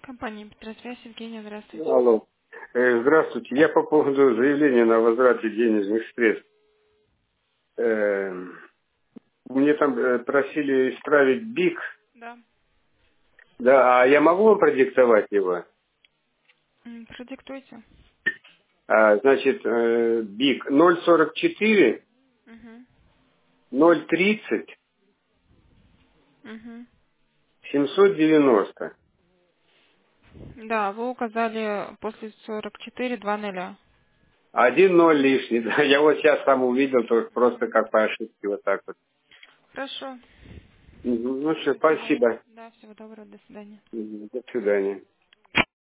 Компания Петросвязь, Евгения, здравствуйте. Алло. Здравствуйте. Я по поводу заявления на возврате денежных средств. Э, Мне там просили исправить БИК. Да. Да, а я могу вам продиктовать его? Продиктуйте. Значит, БИК 044 Угу. 030 Угу. 790. Да, вы указали после 44 2 нуля. Один ноль лишний. Да, я вот сейчас сам увидел, то просто Угу. как по ошибке вот так вот. Хорошо. Ну все, Ага. спасибо. Да, всего доброго, до свидания. До свидания.